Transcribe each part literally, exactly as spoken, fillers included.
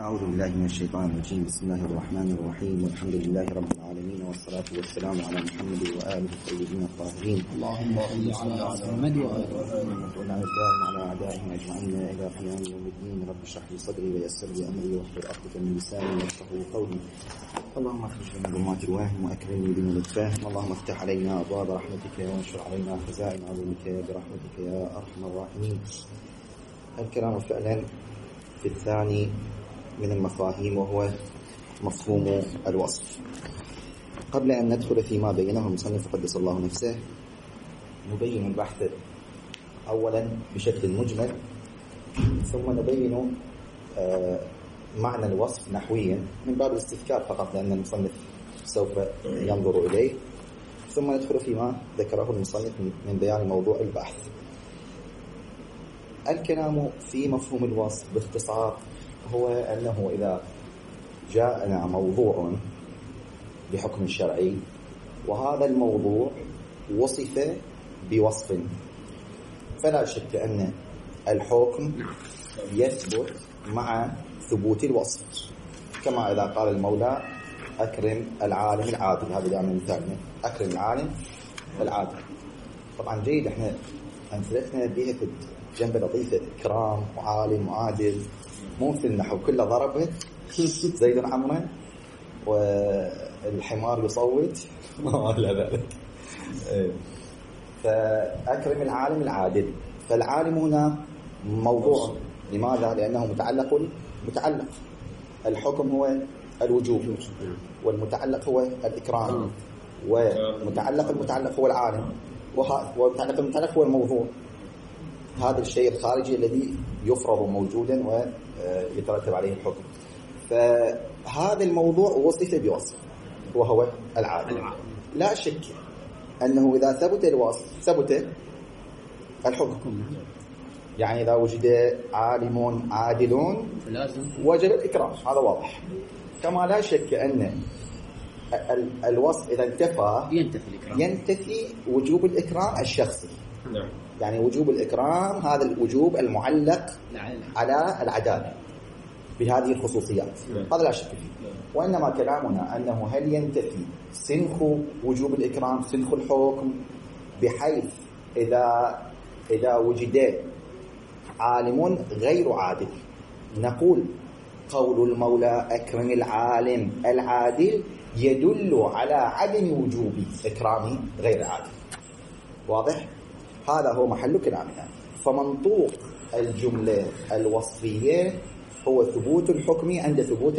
أعوذ بالله من الشيطان الرجيم. بسم الله الرحمن الرحيم، والحمد لله رب العالمين، والصلاة والسلام على محمد وآله الطيبين الطاهرين. اللهم صل على محمد وعلى وعلى أعدائهم أجمعين إلى قيام يوم الدين. رب اشرح لي صدري ويسر لي أمري واحلل عقدة من لساني يفقهوا قولي. اللهم اخرجنا من ظلمات الوهم وأكرمني بنور الفهم. اللهم افتح علينا أبواب رحمتك وانشر علينا خزائن عظمتك برحمتك يا أرحم الراحمين. الكلام فعلا في الثاني من المفاهيم، وهو مفهوم الوصف. قبل أن ندخل فيما بينه المصنف قدس الله نفسه، نبين البحث أولا بشكل مجمل، ثم نبين معنى الوصف نحويا من باب الاستذكار فقط، لأن المصنف سوف ينظر إليه، ثم ندخل فيما ذكره المصنف من بيان موضوع البحث. الكلام في مفهوم الوصف باختصار هو أنه إذا جاءنا موضوع بحكم شرعي، وهذا الموضوع وصف بوصف، فلا شك أن الحكم يثبت مع ثبوت الوصف، كما إذا قال المولى أكرم العالم العادل. هذا دائما مثالنا، أكرم العالم العادل. طبعا جيد، احنا أمثلتنا بها في جنب لطيفة، إكرام وعالم وعادل، مو مثل النحو كله ضربه زيد عمرو والحمار يصوت ما إلى ذلك. فأكرم العالم العادل، فالعالم هنا موضوع. لماذا؟ لأنه متعلق متعلق الحكم هو الوجوب، والمتعلق هو الإكرام، ومتعلق المتعلق هو العالم، ومتعلق المتعلق هو الموضوع. هذا الشيء الخارجي الذي يفرض موجودا ويترتب عليه الحكم. فهذا الموضوع وصف بوصف وهو العادل. لا شك أنه إذا ثبت الوصف ثبت الحكم. يعني إذا وجد عالم عادل وجب الإكرام، هذا واضح. كما لا شك أن الوصف إذا انتفى ينتفي وجوب الإكرام الشخصي. يعني وجوب الإكرام هذا الوجوب المعلق على العدالة بهذه الخصوصيات، هذا لا شك فيه. وإنما كلامنا أنه هل ينتفي سنخ وجوب الإكرام، سنخ الحكم، بحيث إذا إذا وجد عالم غير عادل نقول قول المولى أكرم العالم العادل يدل على عدم وجوب إكرام غير عادل. واضح؟ هذا هو محل كلامنا. فمنطوق الجملة الوصفية هو ثبوت الحكم عند ثبوت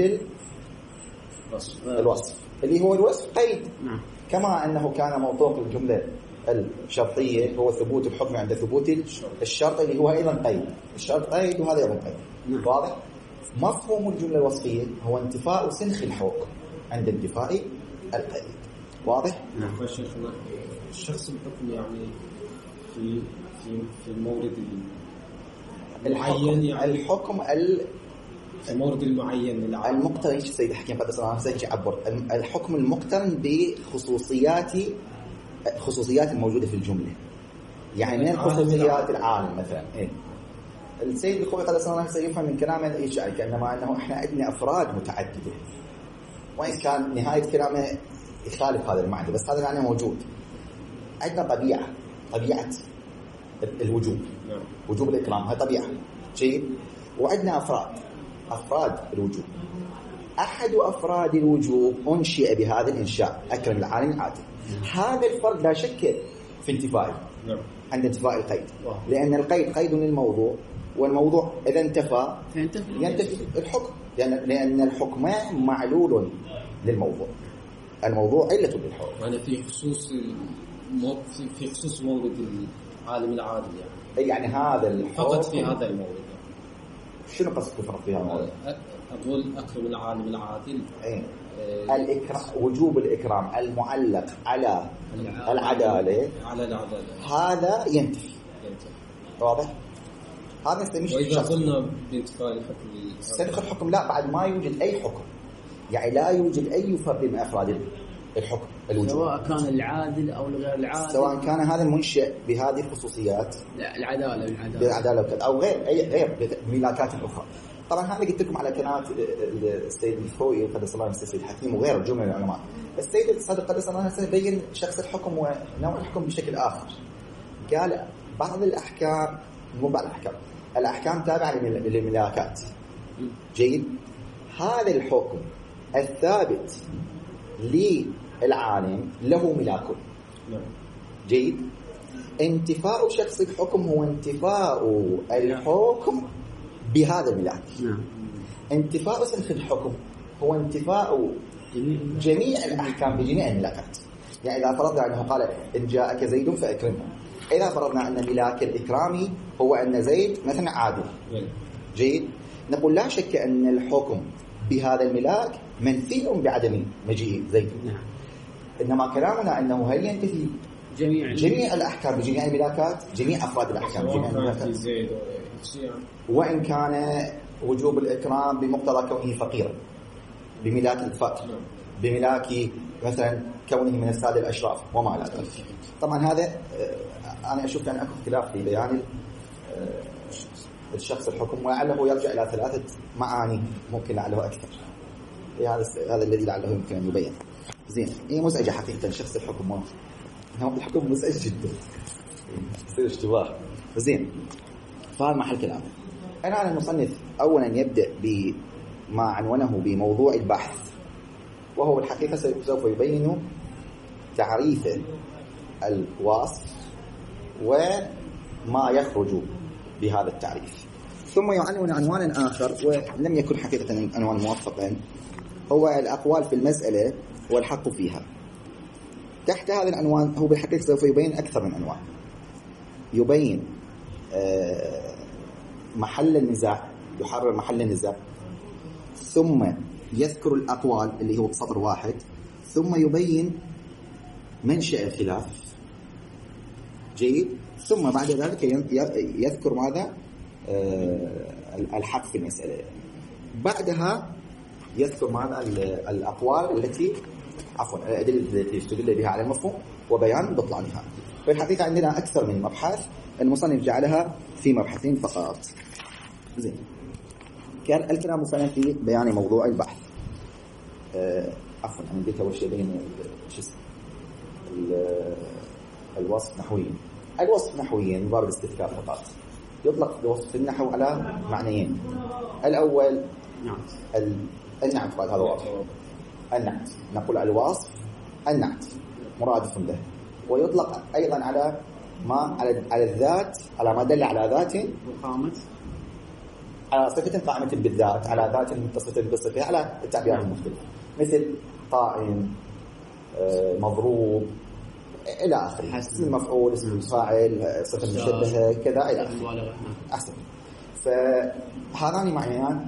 الوصف، اللي هو الوصف قيد، كما أنه كان منطوق الجملة الشرطية هو ثبوت الحكم عند ثبوت الشرط، اللي هو أيضا قيد. الشرط قيد وهذا أيضا قيد. واضح؟ مفهوم الجملة الوصفية هو انتفاء سنخ الحكم عند انتفاء القيد. واضح؟ نعم. الشخص الحكم يعني في في في المورد المعين، يعني الحكم ال المورد المعين المقترن. سيد حكيم قد صار سيد يعبر الحكم المقترن بخصوصيات خصوصيات الموجودة في الجملة. يعني من الخصوصيات العالم مثلا، إيه؟ السيد الخوي قد صار سيفهم من كلامه الإشعاري كأنما أنه إحنا عندنا أفراد متعددة، وإن كان نهاية كلامه يخالف هذا المعنى، بس هذا المعنى موجود. عندنا طبيعة، طبيعة الوجوب، وجوب الإكرام، هذه طبيعة شيء. وعندنا أفراد، أفراد الوجوب. أحد أفراد الوجوب أنشئ بهذا الإنشاء، أكرم العالم العادل. هذا الفرد لا شك في انتفائه عند انتفاء القيد، لأن القيد قيد للموضوع، والموضوع إذا انتفى ينتفي الحكم، لأن لأن الحكم معلول للموضوع، الموضوع علة للحكم. يعني في خصوص في خصوص مورد العالم العادل، يعني يعني هذا الحكم فقط في هذا المورد. شنو قصدك فرق في هذا المورد؟ أقول أكرم العالم العادل، إيه؟ الإكرام، وجوب الإكرام المعلق على العدالة، على العدالة، هذا ينتفي. واضح؟ هذا نسميه. وإذا قلنا بانتفاء الحكم سنخ الحكم، لا، بعد ما يوجد أي حكم، يعني لا يوجد أي فرد من أفراد الحكم الوجوب، سواء كان العادل أو الغير العادل، سواء كان هذا المنشئ بهذه الخصوصيات، العدالة والعدالة بالعدالة أو غير أي غير ملاكات أخرى. طبعا هذا قلت لكم على كلمات السيد الخوئي وقدس الله نفسه السيد الحكيم وغيره جمله من العلماء. السيد الصادق قدس الله نفسه بين شخص الحكم ونوع الحكم بشكل آخر. قال بعض الأحكام، مو بعض الأحكام، الأحكام تابعة للملاكات. جيد. هذا الحكم الثابت للعالم له ملاك. جيد. انتفاء شخص الحكم هو انتفاء الحكم بهذا الملاك. انتفاء سنخ الحكم هو انتفاء جميع الأحكام بجميع الملاكات. يعني إذا فرضنا أنه قال إن جاءك زيد فأكرمه، إذا فرضنا أن ملاك الإكرامي هو أن زيد مثلا عادل، جيد، نقول لا شك أن الحكم بهذا الملاك منفي بعدم مجيء زيد. إنما كلامنا أنه هل ينتفي جميع جميع الأحكام بجميع الملاكات، جميع أفراد الأحكام بجميع الملاكات، وإن كان وجوب الإكرام بمقتضى كونه فقيرا بملاك الفقر، بملاك مثلا كونه من السادة الأشراف وما إلى ذلك. طبعا هذا أنا أشوف أن أكو اختلاف في بيان الشخص الحكم، ولعله يرجع إلى ثلاثة معاني، ممكن لعله أكثر. هذا هذا الذي لعله يمكن أن يبين. زين، هي مزعجة حقيقة شخص الحكم، هو الحكم مزعج جدا، يصير اشتباه. زين، فهذا محل كلامه. أنا على المصنف أولا يبدأ بما عنونه بموضوع البحث، وهو الحقيقة سوف يبين تعريف الوصف وما يخرج بهذا التعريف، ثم يعنون عنوانا آخر ولم يكن حقيقة عنوان موفقا، هو الأقوال في المسألة والحق فيها. تحت هذا العنوان هو بالحقيقة سوف يبين أكثر من عنوان، يبين محل النزاع، يحرر محل النزاع، ثم يذكر الأقوال اللي هو بسطر واحد، ثم يبين منشأ الخلاف، جيد، ثم بعد ذلك يذكر ماذا؟ الحق في المسألة. بعدها يذكر ماذا؟ الأقوال التي عفوا الأدلة التي يستدل بها على المفهوم وبيان بطلانها. في الحقيقة عندنا أكثر من مبحث، المصنف جعلها في مبحثين فقط. زين، كان الكلام فعلا في بيان موضوع البحث. أه عفوا أنا بديت أول شيء بين شو اسمه الوصف نحويا. الوصف نحويا من باب الاستذكار فقط، يطلق بوصف النحو على معنيين. الأول النعت، قال هذا واضح، النعت، نقول الوصف النعت مرادف له، ويطلق أيضا على ما على على الذات، على ما دل على ذات قامة، على صفة قائمة بالذات، على ذات متصلة بالصفة، على التعبيرات المختلفة، مثل قائم، مضروب إلى آخره، اسم المفعول، اسم الفاعل، صفة مشبهة، كذا إلى آخره. أحسن. فهذان معنيان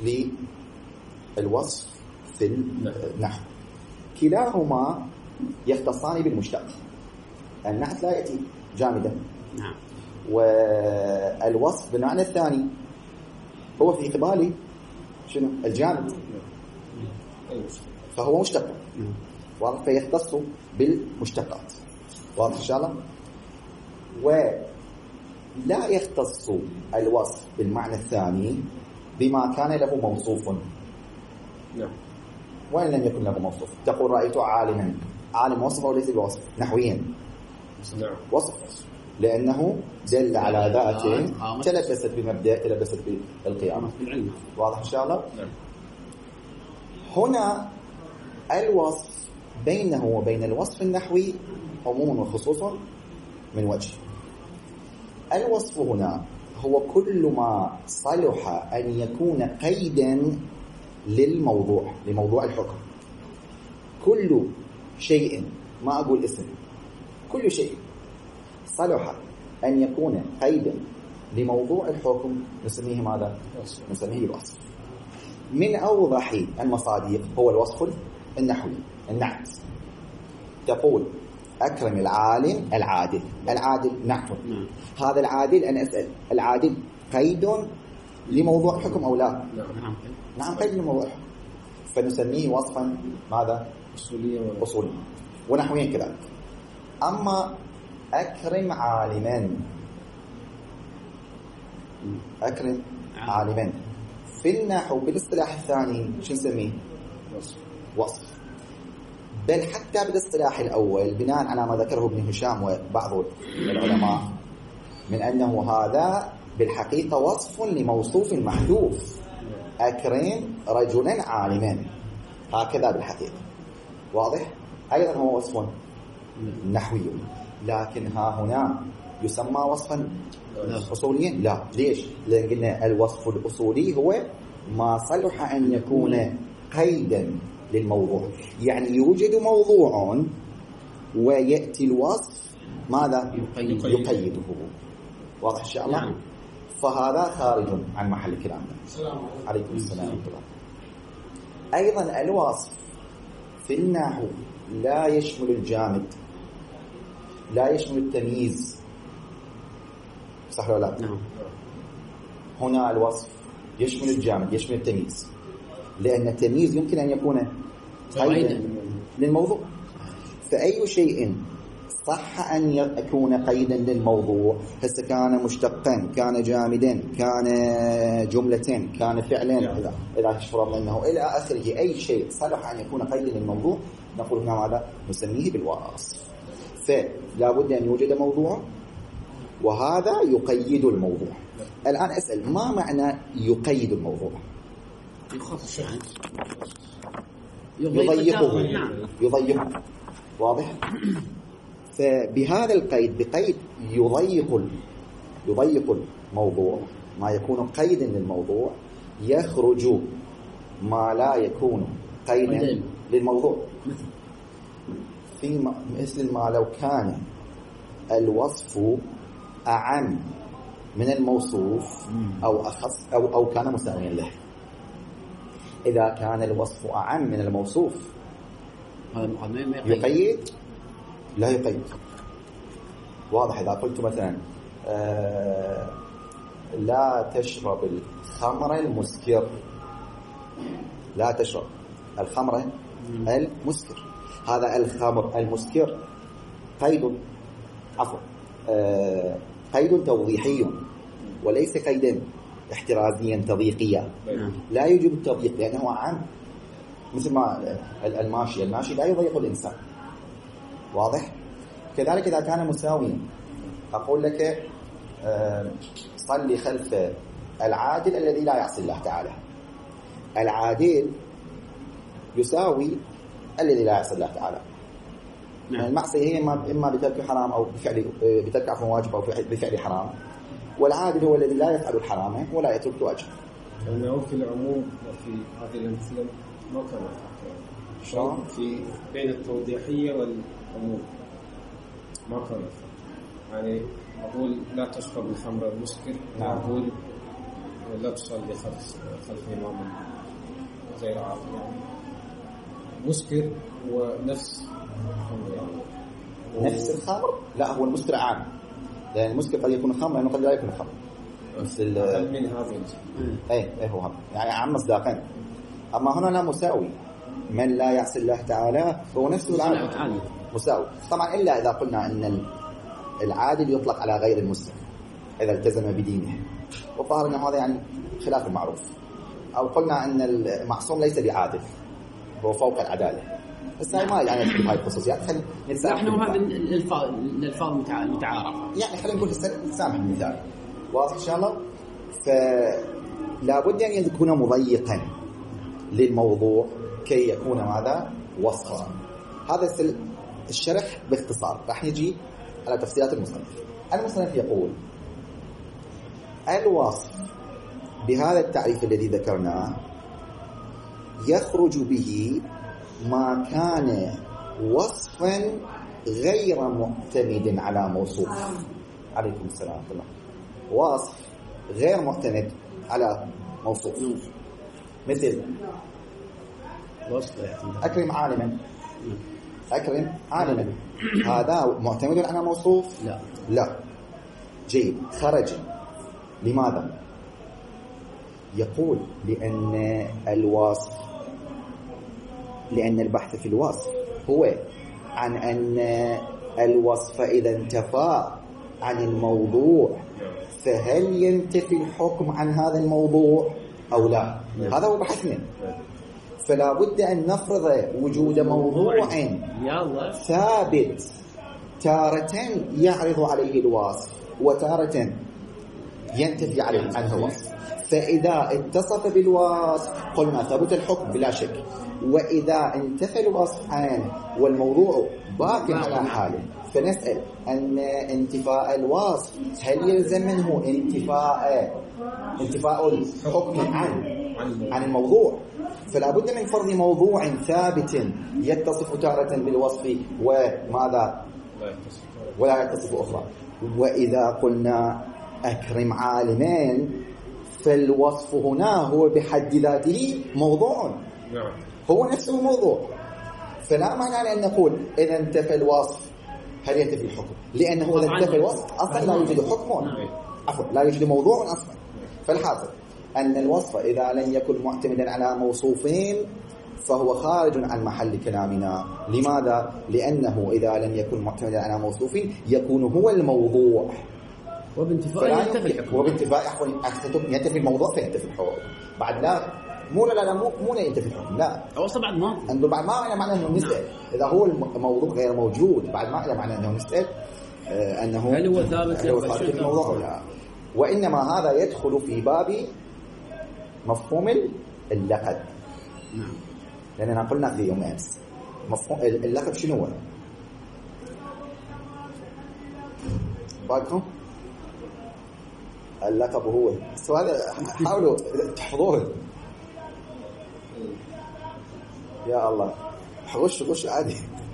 للوصف في النحو، كلاهما يختصان بالمشتق. النعت لا يأتي جامدا، نعم، والوصف بالمعنى الثاني هو في قبالي شنو؟ الجامد، فهو مشتق، واضح، فيختص بالمشتقات، واضح إن شاء الله. ولا يختص الوصف بالمعنى الثاني بما كان له موصوف، نعم، وإن لم يكن له موصوف. تقول رأيت عالما، عالم وصف أو ليس بوصف؟ نحويا نعم، وصف، لأنه دل على ذات تلبست بمبدأ، تلبست بالقيامة، واضح إن شاء الله. نعم. هنا الوصف بينه وبين الوصف النحوي عموم وخصوص من وجه. الوصف هنا هو كل ما صلح أن يكون قيدا للموضوع، لموضوع الحكم. كل شيء، ما أقول اسم، كل شيء صلح أن يكون قيدا لموضوع الحكم نسميه ماذا؟ نسميه الوصف. من أوضح المصادق هو الوصف النحوي، النعت. تقول أكرم العالم العادل، العادل نعت، هذا العادل أنا أسأل العادل قيد لموضوع الحكم أو لا؟ نعم، نعم قيد لموضوع الحكم، فنسميه وصفا ماذا؟ أصوليا، أصوليا ونحويا كذلك. أما أكرم عالما، أكرم عالما في في النحو بالاصطلاح الثاني شو نسميه؟ وصف. وصف. بل حتى بالاصطلاح الأول بناء على ما ذكره ابن هشام وبعض العلماء من أنه هذا بالحقيقة وصف لموصوف محذوف، أكرم رجلا عالما، هكذا بالحقيقة. واضح؟ أيضا هو وصف نحوي، لكن ها هنا يسمى وصفا أصوليا؟ لا. ليش؟ لأن قلنا الوصف الأصولي هو ما صلح أن يكون قيدا للموضوع، يعني يوجد موضوع ويأتي الوصف ماذا؟ يقيد. يقيده. واضح إن شاء الله؟ نعم. فهذا خارج عن محل الكلام. السلام عليكم السلام ورحمة الله. أيضا الوصف في النحو لا يشمل الجامد، لا يشمل التمييز، صح ولا لا؟ نعم. هنا الوصف يشمل الجامد، يشمل التمييز، لأن التمييز يمكن أن يكون قيدا للموضوع. فأي شيء صح أن يكون قيدا للموضوع، هسه كان مشتقا، كان جامدا، كان جملة، كان فعلا، إذا إذا فرضنا أنه إلى آخره، أي شيء صلح أن يكون قيدا للموضوع نقول هنا ماذا؟ نسميه بالوصف. فلا بد أن يوجد موضوع وهذا يقيد الموضوع. الآن أسأل، ما معنى يقيد الموضوع؟ يخصص يعني يضيقه. نعم. يضيقه. واضح؟ فبهذا القيد، بقيد يضيق يضيق الموضوع، ما يكون قيدا للموضوع، يخرج ما لا يكون قيدا للموضوع. في مثل ما لو كان الوصف أعم من الموصوف أو أخص أو أو كان مساويا له. إذا كان الوصف أعم من الموصوف يقيد؟ لا يقيد. واضح؟ إذا قلت مثلا آه لا تشرب الخمر المسكر، لا تشرب الخمر المسكر، هذا الخمر المسكر قيد، عفوا آه قيد توضيحي وليس قيدا احترازيا تضييقيا. لا يوجب التضييق لأنه عام، مثل ما الماشي الماشي لا يضيق الإنسان. واضح؟ كذلك إذا كان مساويا، أقول لك آه صلي خلف العادل الذي لا يعصي الله تعالى. العادل يساوي الذي لا يعصي الله تعالى. نعم. المعصية هي إما بترك حرام أو بفعل بترك عفو واجب أو بفعل حرام، والعادل هو الذي لا يفعل الحرام ولا يترك الواجب. لأنه في العموم وفي هذه الأمثلة ما كان شلون؟ في بين التوضيحية والعموم ما كان، يعني أقول لا تشرب الخمر المسكر، نعم. أقول لا تصلي خلف خلف إمام غير عاقل. يعني مسكر ونفس يعني نفس الخمر؟ لا، هو المسكر عام، لأن المسكر قد يكون خمر لأنه قد لا يكون خمر. مثل أقل من هذا. ايه ايه هو هم. يعني عام مصداقا. اما هنا لا مساوي، من لا يعصي الله تعالى فهو نفسه العادل مساوي. طبعا الا اذا قلنا ان العادل يطلق على غير المسلم اذا التزم بدينه، وظهر ان هذا يعني خلاف المعروف. او قلنا ان المعصوم ليس بعادل، هو فوق العداله. بس هاي ما يعني ندخل هاي الخصوصيات، خلينا نتسامح. نحن هذا الالفاظ الالفاظ متعارفه، يعني خلينا نقول نتسامح بالمثال. واضح ان شاء الله؟ فلا بد ان يكون مضيقا للموضوع كي يكون ماذا؟ وصفا. هذا الشرح باختصار. راح نجي على تفصيلات المصنف. المصنف يقول الوصف بهذا التعريف الذي ذكرناه يخرج به ما كان وصفا غير معتمد على موصوف. عليكم السلام ورحمة الله. وصف غير معتمد على موصوف، مثل أكرم عالما. أكرم عالما هذا معتمد على موصوف؟ لا لا. جيد. خرج لماذا؟ يقول لأن الوصف لأن البحث في الوصف هو عن أن الوصف إذا انتفى عن الموضوع فهل ينتفي الحكم عن هذا الموضوع أو لا. هذا هو بحثنا. فلا بد أن نفرض وجود موضوع ثابت تارة يعرض عليه الوصف وتارة ينتفي عليه عنه الوصف. فإذا اتصف بالوصف قلنا ثبت الحكم بلا شك، وإذا انتفى الوصف عنه والموضوع باقي على حاله فنسأل أن انتفاء الوصف هل يلزم منه انتفاء انتفاء الحكم عن عن الموضوع؟ فلا بد من فرض موضوع ثابت يتصف تارة بالوصف وماذا ولا يتصف أخرى. وإذا قلنا أكرم عالمين فالوصف هنا هو بحد ذاته موضوع، هو نفسه موضوع. فلا معنى أن نقول إذا انتفى الوصف هل ينتفي الحكم، لأنه إذا انتفى الوصف أصلا لا يوجد حكم، عفوا لا يوجد موضوع أصلا. فالحاصل أن الوصف إذا لم يكن معتمدا على موصوفين فهو خارج عن محل كلامنا. لماذا؟ لأنه إذا لم يكن معتمدا على موصوفين يكون هو الموضوع، وبانتفاء ينتفي الحكم، وبانتفاء ينتفي الموضوع فينتفي الحكم. بعد لا مو لا لا مو مو ينتفي الحكم، لا أو أصلا بعد ما عنده بعد ما معنى أنه نسأل إذا هو الموضوع غير موجود، بعد ما معنى أنه نسأل آه أنه هل هو ثابت في الموضوع ولا لا. وإنما هذا يدخل في باب مفهوم اللقب. نعم. لأننا قلنا في يوم أمس مفهوم اللقب شنو هو؟ باكم اللقب هو السؤال، حاولوا تحفظوه. يا الله غش غش عادي.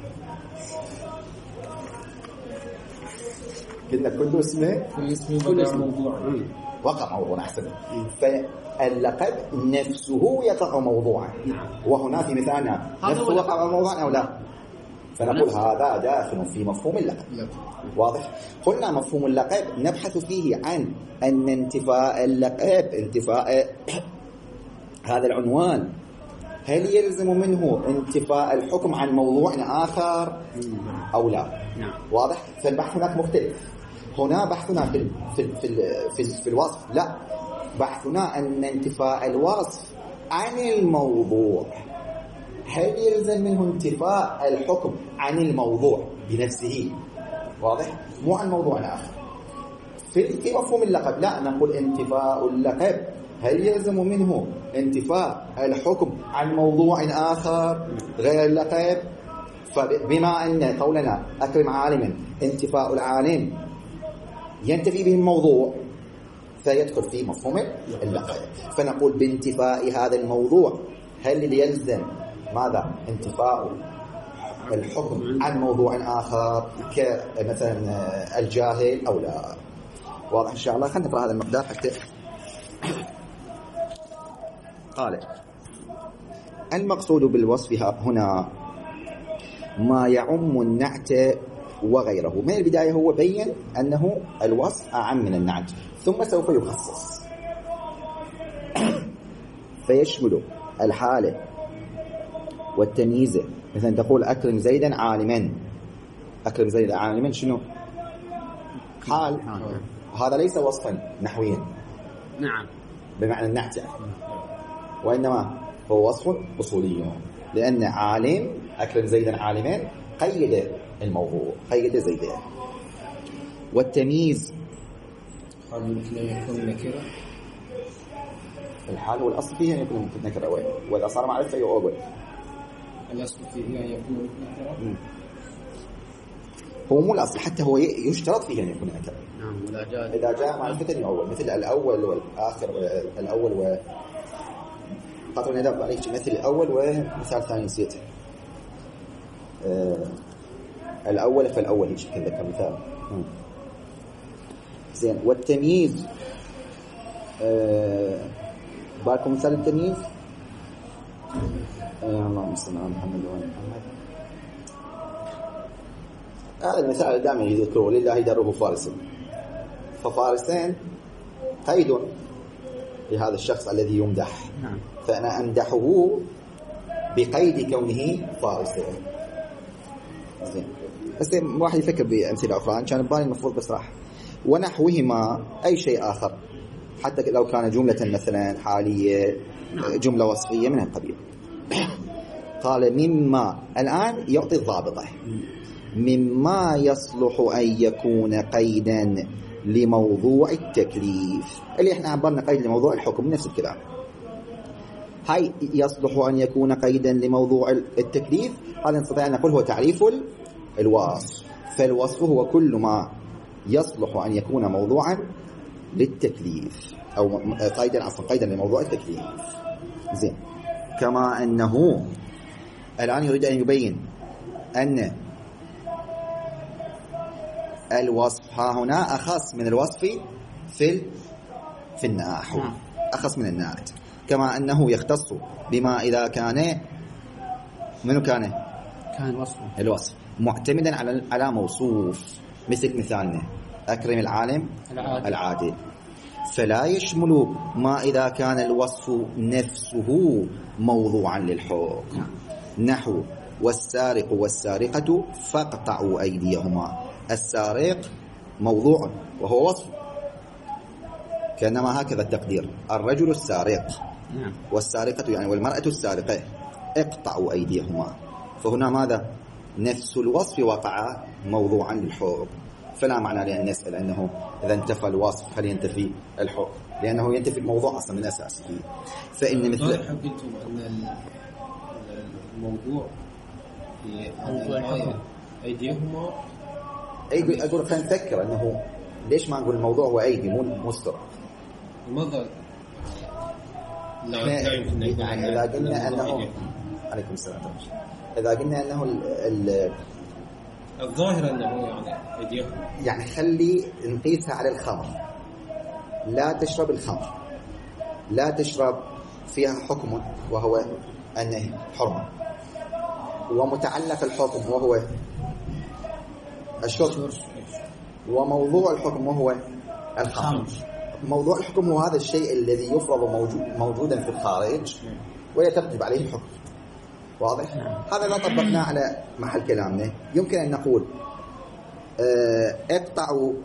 قلنا كل اسمه كل اسمه كل اسم موضوع وقع موضوع أحسن. فاللقب نفسه يقع موضوعا، وهنا في مثالنا نفسه وقع موضوعا أو لا، فنقول هذا داخل في مفهوم اللقب. واضح؟ قلنا مفهوم اللقب نبحث فيه عن أن انتفاء اللقب انتفاء هذا العنوان هل يلزم منه انتفاء الحكم عن موضوع آخر أو لا. واضح؟ فالبحث هناك مختلف. هنا بحثنا في في في في, في الوصف، لا بحثنا أن انتفاء الوصف عن الموضوع هل يلزم منه انتفاء الحكم عن الموضوع بنفسه. واضح؟ مو عن موضوع آخر. في في مفهوم اللقب لا نقول انتفاء اللقب هل يلزم منه انتفاء الحكم عن موضوع آخر غير اللقب. فبما أن قولنا أكرم عالما انتفاء العالم ينتفي به الموضوع فيدخل في مفهوم اللقب. فنقول بانتفاء هذا الموضوع هل يلزم ماذا؟ انتفاء الحكم عن موضوع آخر كمثلا الجاهل أو لا. واضح إن شاء الله. خلينا نقرأ هذا المقدار حتى. قال المقصود بالوصف هنا ما يعم النعت وغيره. من البداية هو بين أنه الوصف أعم من النعت، ثم سوف يخصص فيشمل الحالة والتمييز. مثلا تقول أكرم زيدا عالما، أكرم زيدا عالما شنو؟ حال. هذا ليس وصفا نحويا نعم بمعنى النعت يعني، وإنما هو وصف أصولي، لأن عالم أكرم زيدا عالما قيد الموضوع، قيد زيدا. والتمييز قال يمكن أن يكون نكرة. الحال هو الأصل فيه أن يكون ممكن نكرة أول، وإذا صار معرفة يؤول. الأصل فيه أن يكون نكرة. هو مو الأصل، حتى هو يشترط فيه أن يكون نكرة. نعم. ولا جاء إذا جاء معرفة يؤول، مثل الأول والآخر. الأول و قطر ندب عليك مثل الأول ومثال ثاني نسيته. آه الأول فالأول هيك كذا كمثال. زين. والتمييز آه بالكم مثال التمييز. آه اللهم صل على محمد وعلى محمد. هذا المثال دائما يذكره لله دره فارس، ففارسين قيد لهذا الشخص الذي يمدح. نعم. فأنا أمدحه بقيد كونه فارسا. زين. بس واحد يفكر بأمثلة أخرى، إن كان ببالي المفروض بس راح. ونحوهما أي شيء آخر حتى لو كان جملة مثلا حالية جملة وصفية من القبيل. قال مما الآن يعطي الضابطة مما يصلح أن يكون قيدا لموضوع التكليف اللي احنا عبرنا قيد لموضوع الحكم نفس الكلام. هاي يصلح أن يكون قيدا لموضوع التكليف هذا نستطيع أن نقول هو تعريف الوصف. فالوصف هو كل ما يصلح أن يكون موضوعا للتكليف أو قيدا عفوا قيدا لموضوع التكليف. زين. كما أنه الآن يريد أن يبين أن الوصف ها هنا أخص من الوصف في في النحو أخص من النعت. كما أنه يختص بما إذا كان منو كان كان الوصف الوصف معتمدا على على موصوف مثل مثالنا أكرم العالم العادل, العادل. فلا يشمل ما إذا كان الوصف نفسه موضوعا للحكم نحو والسارق والسارقة فاقطعوا أيديهما. السارق موضوع وهو وصف كأنما هكذا التقدير الرجل السارق والسارقة يعني والمرأة السارقة اقطعوا أيديهما. فهنا ماذا نفس الوصف وقع موضوعا للحكم. فلا معنى لأن نسأل أنه إذا انتفى الوصف هل ينتفي الحكم لأنه ينتفي الموضوع أصلا من أساسه. فإن مثل حبيتم أن الموضوع أيديهما أيدي أقول خلينا نفكر أنه ليش ما نقول الموضوع هو أيدي مو مستر. لماذا لا يعني إذا قلنا أنه عليكم السلام إذا قلنا أنه ال الظاهر أنه يعني أيديهم يعني خلي نقيسها على الخمر. لا تشرب الخمر لا تشرب فيها حكم وهو أنه حرمة ومتعلق الحكم وهو الشرب وموضوع الحكم وهو الخمر. موضوع الحكم هو هذا الشيء الذي يفرض موجود موجودا في الخارج ويترتب عليه الحكم. واضح؟ هذا ما طبقناه على محل كلامنا. يمكن أن نقول اه اقطعوا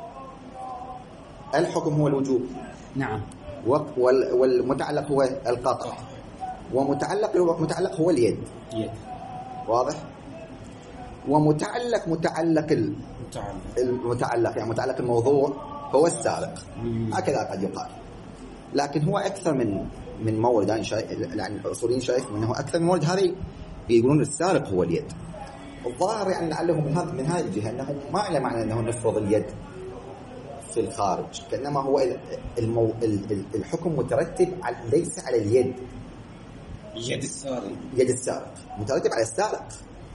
الحكم هو الوجوب نعم والمتعلق هو القطع ومتعلق متعلق هو اليد. يد. واضح؟ ومتعلق متعلق المتعلق يعني متعلق الموضوع هو السارق. هكذا قد يقال لكن هو أكثر من من مورد يعني يعني الأصوليين شايف أنه أكثر من مورد. هذه يقولون السارق هو اليد. الظاهر يعني لعله من هذا من هذه الجهة أنه ما له معنى أنه نفرض اليد في الخارج كأنما هو المو... الحكم مترتب على ليس على اليد يد السارق يد السارق مترتب على السارق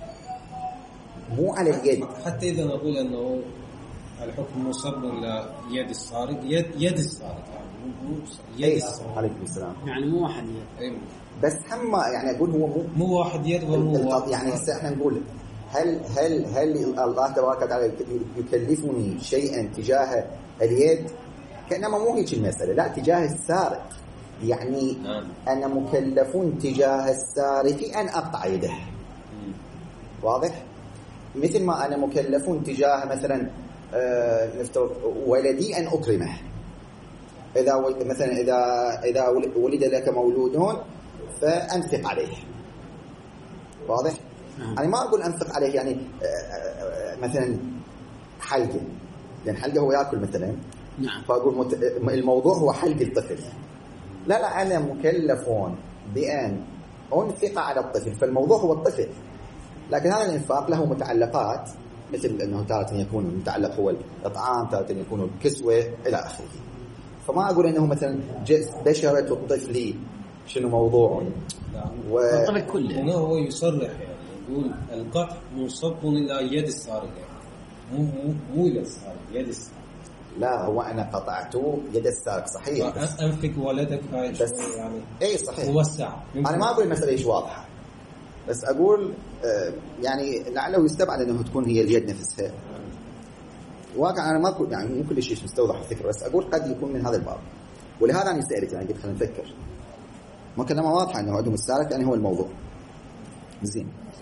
مو على اليد. حتى إذا نقول أنه الحكم مصب ليد السارق يد يد السارق يعني مو يد السارق. عليكم السلام. يعني مو واحد يد أيوة. بس هم يعني أقول هو مو مو واحد يد ومو واحد يعني هسه احنا نقول هل هل هل الله تبارك وتعالى يكلفني شيئا تجاه اليد كأنما مو هيك المسألة لا تجاه السارق يعني أنا مكلف تجاه السارق أن أقطع يده. واضح؟ مثل ما أنا مكلف تجاه مثلا آه نفترض ولدي أن أكرمه. إذا مثلا إذا إذا ولد لك مولود فأنفق عليه. واضح؟ يعني ما أقول أنفق عليه يعني آه مثلا حلقه لأن حلقه هو يأكل مثلا. نعم. فأقول مت... الموضوع هو حلق الطفل. لا لا أنا مكلف بأن أنفق على الطفل فالموضوع هو الطفل. لكن هذا الإنفاق له متعلقات مثل أنه تارة يكون المتعلق هو الإطعام تارة يكون الكسوة إلى آخره. فما أقول أنه مثلا بشرة الطفل شنو موضوع و... الطفل كله هنا هو يصرح يعني يقول القطع منصب إلى يد السارق مو مو مو إلى السارق يد السارق. لا هو أنا قطعت يد السارق صحيح بس أنفق ولدك هاي بس يعني إيه صحيح وسع. أنا ما أقول المسألة إيش واضحة بس أقول آه يعني لعله يستبعد أنه تكون هي اليد نفسها. واقع أنا ما أقول يعني مو كل شيء مستوضح الفكرة بس أقول قد يكون من هذا الباب. ولهذا أنا سألت يعني قلت خلينا نفكر ما كنا ما واضحة أنه عندهم السارق يعني هو الموضوع. زين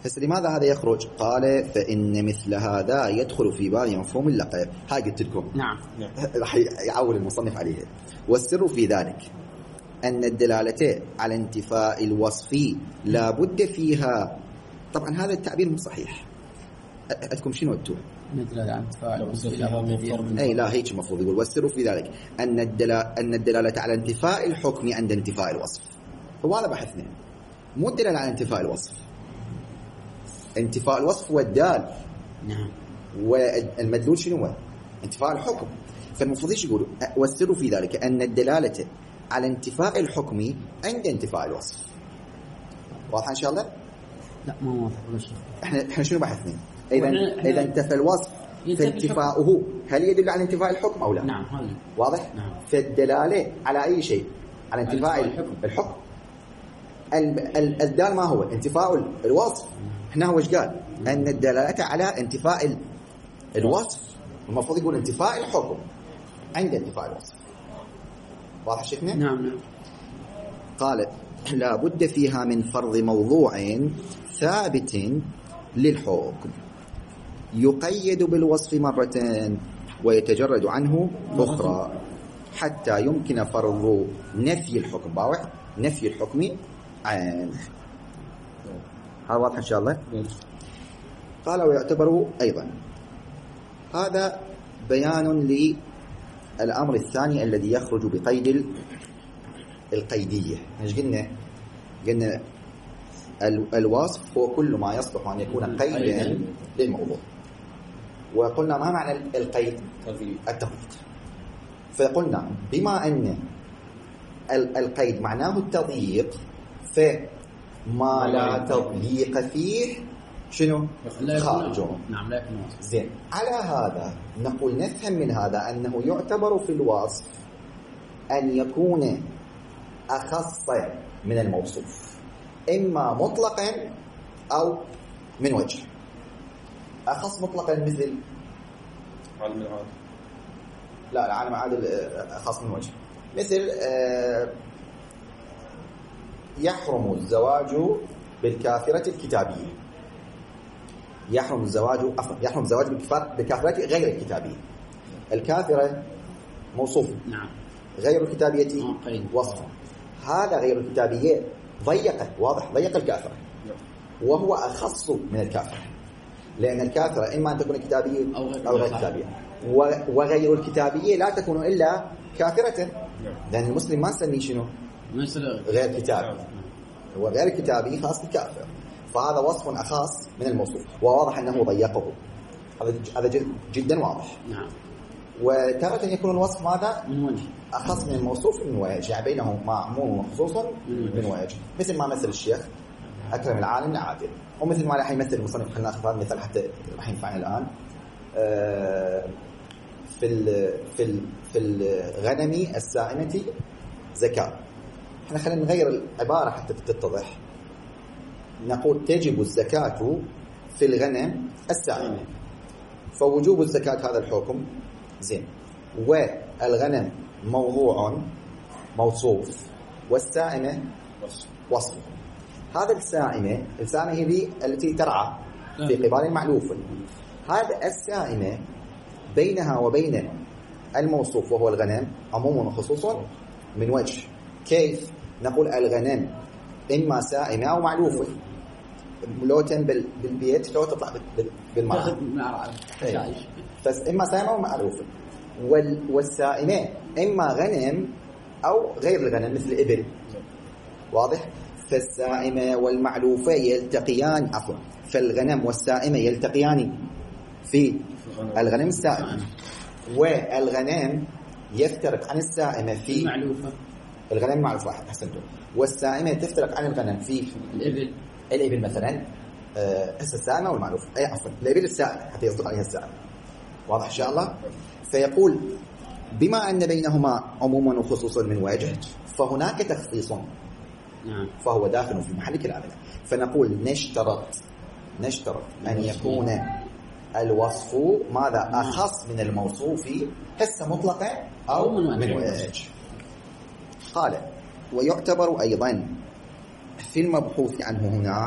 هسه لماذا هذا يخرج؟ قال فإن مثل هذا يدخل في باب مفهوم اللقب. هاي قلت لكم نعم راح يعول المصنف عليه. والسر في ذلك أن الدلالة على انتفاء الوصف لا بد فيها. طبعا هذا التعبير مو صحيح. أذكم شنو أنتم؟ أي لا، هيك المفروض يقول. والسر في ذلك أن الدلالة أن الدلالة على انتفاء الحكم عند انتفاء الوصف. هو هذا بحثنا، مو الدلالة على انتفاء الوصف. انتفاء الوصف هو الدال، نعم، والمدلول شنو هو؟ انتفاء الحكم. فالمفروض ايش يقولوا؟ والسر في ذلك أن الدلالة على انتفاء الحكم عند انتفاء الوصف. واضح إن شاء الله؟ لا ما واضح. احنا احنا شنو بحثنا؟ إذا إذا انتفى الوصف فانتفاؤه هل يدل على انتفاء الحكم أو لا؟ نعم هذا واضح؟ نعم. فالدلالة على أي شيء؟ على انتفاء الحكم. الحكم الدال ما هو؟ انتفاء الوصف. هنا هو ايش قال؟ أن الدلالة على انتفاء الوصف. المفروض يقول انتفاء الحكم عند انتفاء الوصف. واضح شيخنا؟ نعم نعم. قال لا بد فيها من فرض موضوع ثابت للحكم يقيد بالوصف مرة ويتجرد عنه أخرى حتى يمكن فرض نفي الحكم. باوع نفي الحكم عنه. هذا واضح إن شاء الله. قال ويعتبر أيضا. هذا بيان للأمر الثاني الذي يخرج بقيد القيدية. ايش قلنا؟ قلنا الوصف هو كل ما يصلح أن يكون قيدا للموضوع. وقلنا ما معنى القيد؟ التضييق. فقلنا بما أن القيد معناه التضييق، فما لا تضييق فيه شنو؟ خارجه. نعم لا يكون. زين، على هذا نقول نفهم من هذا أنه يعتبر في الوصف أن يكون أخص من الموصوف، إما مطلقا أو من وجه. أخص مطلقا مثل عالم العادل. لا لا، عالم العادل أخص من وجه. مثل يحرم الزواج بالكافرة الكتابية. يحرم الزواج عفوا يحرم الزواج بالكافرة غير الكتابية. الكافرة موصوف، نعم، غير الكتابية وصف. هذا غير الكتابية ضيق، واضح، ضيق الكافرة، وهو أخص من الكافرة، لأن الكافرة إما أن تكون كتابية أو غير كتابية، وغير الكتابية لا تكون إلا كافرة، لأن المسلم ما نسميه شنو؟ غير كتابي. هو غير كتابي خاص بالكافر، فهذا وصف أخص من الموصوف، وواضح أنه ضيقه. هذا جدا واضح. نعم. وتارة يكون الوصف ماذا؟ من وجه. أخص من الموصوف من وجه، يعني بينهم معموم وخصوصا من وجه. مثل ما مثل الشيخ أكرم العالم العادل، ومثل ما راح يمثل المصنف. خلينا ناخذ هذا المثال حتى راح ينفعنا الآن. في ال في ال في الغنم السائمة زكاة. احنا خلينا نغير العبارة حتى تتضح. نقول تجب الزكاة في الغنم السائمة، فوجوب الزكاة هذا الحكم زين، والغنم موضوع موصوف، والسائمة وصف. هذا السائمة السائمة هي دي التي ترعى في قبال المعلوف. هذا السائمة بينها وبين الموصوف وهو الغنم عموم وخصوص من وجه. كيف؟ نقول الغنم إما سائمة أو معلوفة، لو تنبل بالبيت لو تطلع بالمرأة، فإما سائمة أو معلوفة. والسائمة إما غنم أو غير الغنم مثل الإبل، واضح؟ فالسائمة والمعلوفة يلتقيان، عفوا فالغنم والسائمة يلتقيان في الغنم السائمة، والغنم يفترق عن السائمة في المعلوفة. الغنم المعلوفة أحسنتم. والسائمة تفترق عن الغنم في الإبل. الإبل مثلا هسه السائمة والمعلوفة، أي عفوا الإبل السائمة حتى يصدق عليها السائمة. واضح إن شاء الله؟ فيقول بما أن بينهما عموما وخصوصا من وجه، فهناك تخصيص، نعم، فهو داخل في محل كلامنا. فنقول نشترط نشترط أن يكون الوصف ماذا؟ أخص من الموصوف، هسه مطلقة أو من وجه. قال ويعتبر أيضا في المبحوث عنه هنا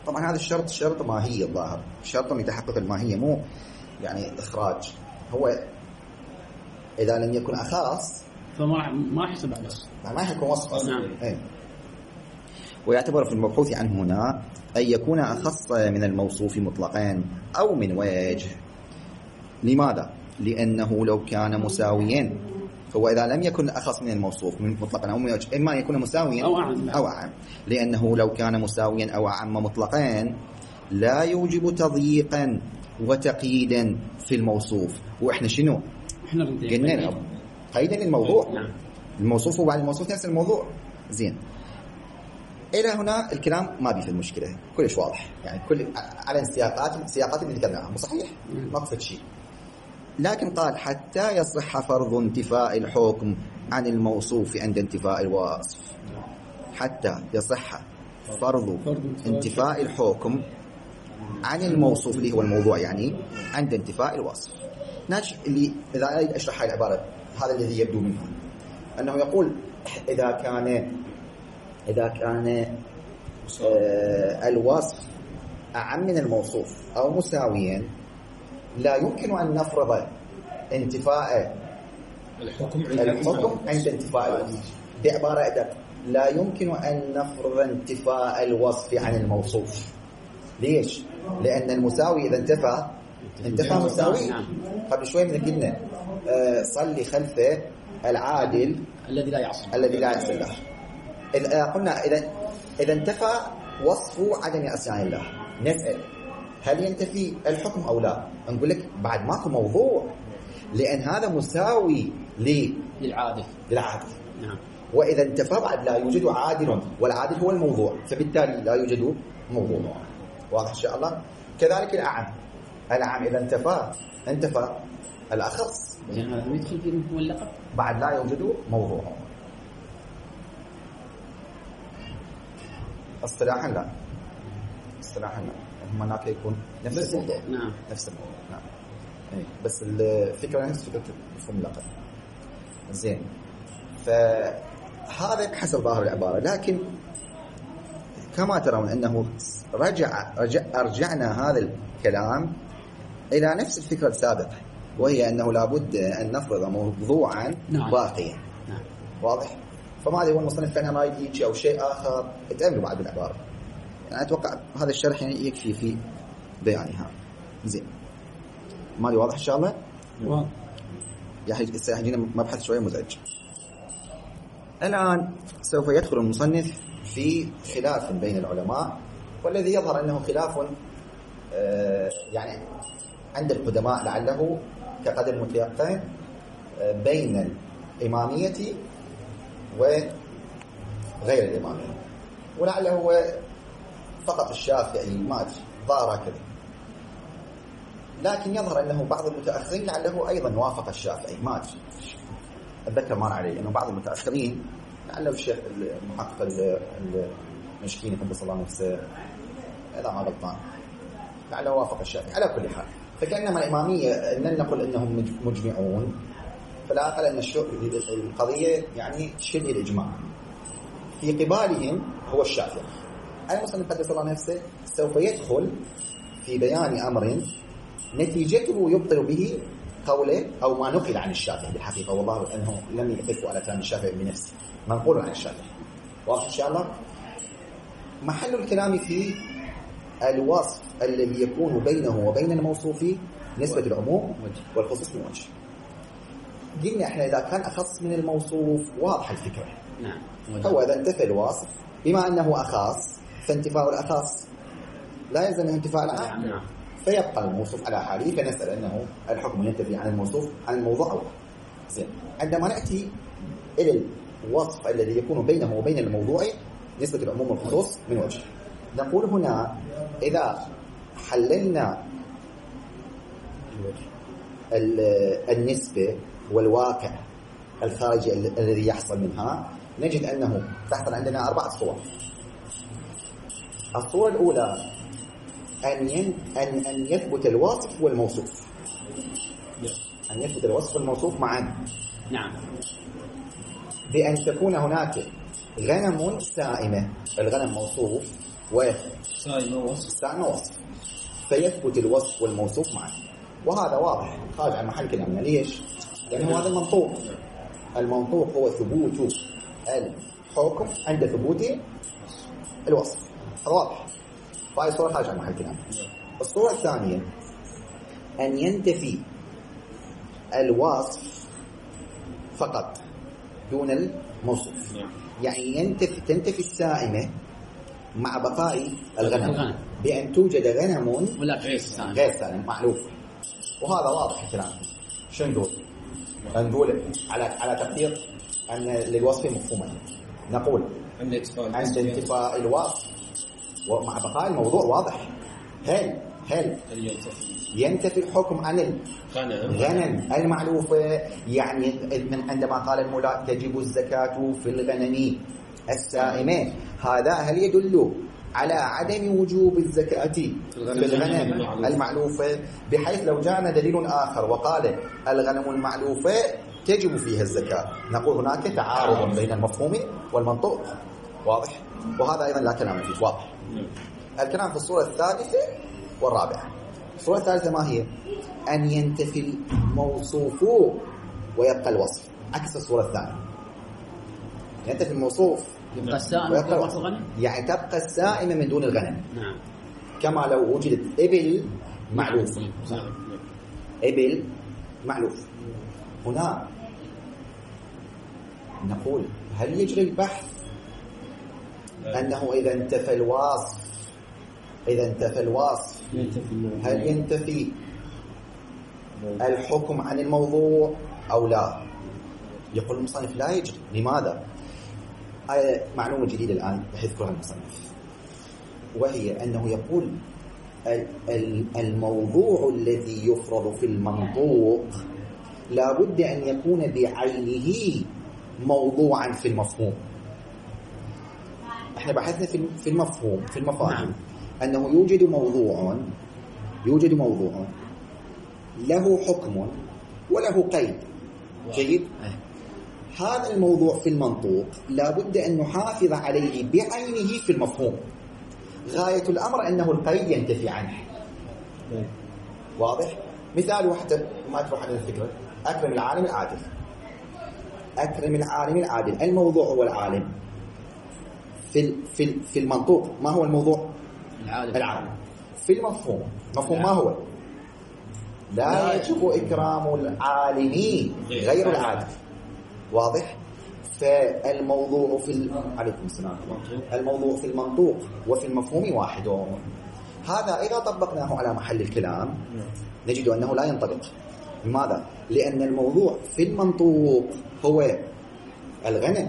طبعا هذا الشرط شرط ماهية الظاهر، شرط يتحقق الماهية، مو يعني إخراج. هو إذا لم يكن أخاص فما ما يحسب على وصف، ما يكون وصف أصلا. نعم. إيه. ويعتبر في المبحوث عنه هنا أن يكون أخص من الموصوف مطلقا أو من وجه. لماذا؟ لأنه لو كان مساويا، هو إذا لم يكن أخص من الموصوف مطلقا أو من وجه، إما يكون مساويا أو أعم. أو أعم. لأنه لو كان مساويا أو أعم مطلقا لا يوجب تضييقا وتقييدا في الموصوف. وإحنا شنو إحنا قلنا قيدا الموضوع. نعم. الموصوف وبعد الموصوف نفس الموضوع. زين، إلى هنا الكلام ما بي في المشكلة، كلش واضح، يعني كل على السياقات السياقات اللي ذكرناها مو صحيح، ما قصد شيء. لكن قال حتى يصح فرض انتفاء الحكم عن الموصوف عند انتفاء الوصف. حتى يصح فرض انتفاء الحكم عن الموصوف اللي هو الموضوع، يعني عند انتفاء الوصف. ناش اللي إذا أريد أشرح هاي العبارة، هذا الذي يبدو منها أنه يقول إذا كان إذا كان آه الوصف أعم من الموصوف أو مساويا لا يمكن أن نفرض انتفاء الحكم الحكم عند انتفاء الوصف. بعبارة أدق، لا يمكن أن نفرض انتفاء الوصف عن الموصوف. ليش؟ لأن المساوي إذا انتفى انتفى مساوي. قبل شوي من قلنا آه صلي خلفه العادل الذي لا يعصي الذي لا يعصي الله. إذا قلنا إذا إذا انتفى وصف عدم عصيان الله، نسأل هل ينتفي الحكم أو لا؟ نقول لك بعد ماكو موضوع، لأن هذا مساوي للعادل للعادل. نعم. وإذا انتفى بعد لا يوجد عادل، والعادل هو الموضوع، فبالتالي لا يوجد موضوع. واضح إن شاء الله؟ كذلك الأعم، الأعم إذا انتفى انتفى الأخص، يعني هذا يدخل في هو اللقب، بعد لا يوجد موضوع. اصطلاحا لا، اصطلاحا لا، هم هناك يكون نفس الموضوع. نعم. نفس الموضوع. نعم. أي. بس الفكرة نفس فكرة مفهوم اللقب. زين، فهذا حسب ظاهر العبارة. لكن كما ترون أنه رجع, رجع أرجعنا هذا الكلام إلى نفس الفكرة السابقة، وهي أنه لابد أن نفرض موضوعا نعم. باقيا. نعم. واضح؟ فما أدري هو المصنف كان رايد يجي أو شيء آخر، اتأملوا بعد بالعبارة. يعني أتوقع هذا الشرح يعني يكفي في بيانها. زين، ما لي واضح إن شاء الله؟ واضح. يحتاجين مبحث شوية مزعج. الآن سوف يدخل المصنف في خلاف بين العلماء، والذي يظهر أنه خلاف آه يعني عند القدماء لعله كقدر متيقن آه بين الإمامية وغير الإمامية، ولعله هو فقط الشافعي، ما أدري ظاهر كذا. لكن يظهر أنه بعض المتأخرين لعله أيضا وافق الشافعي، ما أدري، أتذكر مر عليه أنه بعض المتأخرين لعله الشيخ المحقق المشكين قدس الله نفسه إذا ما غلطان لعله وافق الشافعي. على كل حال، فكأنما الإمامية أن نقول أنهم مجمعون، فلا أقل أن القضية يعني شبه الإجماع. في قبالهم هو الشافعي. المصنف قدس الله نفسه سوف يدخل في بيان أمر نتيجته يبطل به قوله أو ما نقل عن الشافعي بالحقيقة، والله أنه لم يقف على كلام الشافعي بنفسه، منقول عن الشافعي. واضح إن شاء الله؟ محل الكلام في الوصف الذي يكون بينه وبين الموصوف نسبة العموم والخصوص من وجه. قلنا احنا إذا كان أخص من الموصوف واضح الفكرة. نعم. هو إذا انتفى الوصف بما أنه أخص، فانتفاء الأخص لا يلزم انتفاء العام. نعم. فيبقى الموصوف على حاله، فنسأل أنه الحكم ينتفي عن الموصوف عن الموضوع أول. زين، عندما نأتي إلى الوصف الذي يكون بينه وبين الموضوع نسبة العموم والخصوص من وجه، نقول هنا إذا حللنا النسبة والواقع الخارجي الذي يحصل منها، نجد أنه تحصل عندنا أربعة صور. الصورة الأولى أن أن أن يثبت الوصف والموصوف، أن يثبت الوصف والموصوف معا. نعم. بأن تكون هناك غنم سائمة، الغنم موصوف سائمة وصف سائمة وصف، فيثبت الوصف والموصوف معا، وهذا واضح خارج عن محل كلامنا. ليش؟ لأنه هذا المنطوق، المنطوق هو ثبوت الحكم عند ثبوت الوصف، هذا واضح. فهذه الصورة خارج عن محل كلامنا. الصورة الثانية أن ينتفي الوصف فقط دون الموصوف، يعني ينتفي تنتفي السائمة مع بقاء الغنم بأن توجد غنم ولا غير سائم غير سائم معلوف، وهذا واضح الكلام. شو نقول؟ نقول على على تقدير أن للوصف مفهوما، نقول عند انتفاء عند انتفاء الوصف ومع بقاء الموضوع واضح. هل هل ينتفي الحكم عن الغنم المعلوفة؟ يعني من عندما قال المولى تجب الزكاة في الغنم السائمة، هذا هل يدل على عدم وجوب الزكاة في الغنم المعلوفة؟ بحيث لو جاءنا دليل آخر وقال الغنم المعلوفة تجب فيها الزكاة، نقول هناك تعارض بين المفهوم والمنطوق. واضح؟ وهذا أيضا لا كلام فيه، واضح. الكلام في الصورة الثالثة والرابعة. الصورة الثالثة ما هي؟ أن ينتفي الموصوف ويبقى الوصف، عكس الصورة الثانية. ينتفي الموصوف يبقى السائم ويبقى الوصف، يعني تبقى السائمة من دون الغنم. نعم. كما لو وجدت إبل معلوف، إبل معلوف، هنا نقول هل يجري البحث أنه إذا انتفى الوصف إذا انتفى الوصف هل ينتفي الحكم عن الموضوع أو لا؟ يقول المصنف لا يجري. لماذا؟ هذه معلومة جديدة الآن يذكرها المصنف، وهي أنه يقول الموضوع الذي يفرض في المنطوق لا بد أن يكون بعينه موضوعا في المفهوم. احنا بحثنا في المفهوم في المفاهيم أنه يوجد موضوع يوجد موضوع له حكم وله قيد. جيد. هذا الموضوع في المنطوق لا بد أن نحافظ عليه بعينه في المفهوم. غاية الأمر أنه القيد ينتفي عنه. واضح؟ مثال واحد ما تروح على الفكرة، أكرم العالم العادل. أكرم العالم العادل، الموضوع هو العالم. في في في المنطوق ما هو الموضوع؟ العالم. العالم. في المفهوم، مفهوم ما هو؟ لا يجب إكرام العالم غير العادل. واضح؟ فالموضوع في ال... عليكم السلام. الموضوع في المنطوق وفي المفهوم واحد. هذا إذا طبقناه على محل الكلام نجد أنه لا ينطبق. لماذا؟ لأن الموضوع في المنطوق هو الغنم،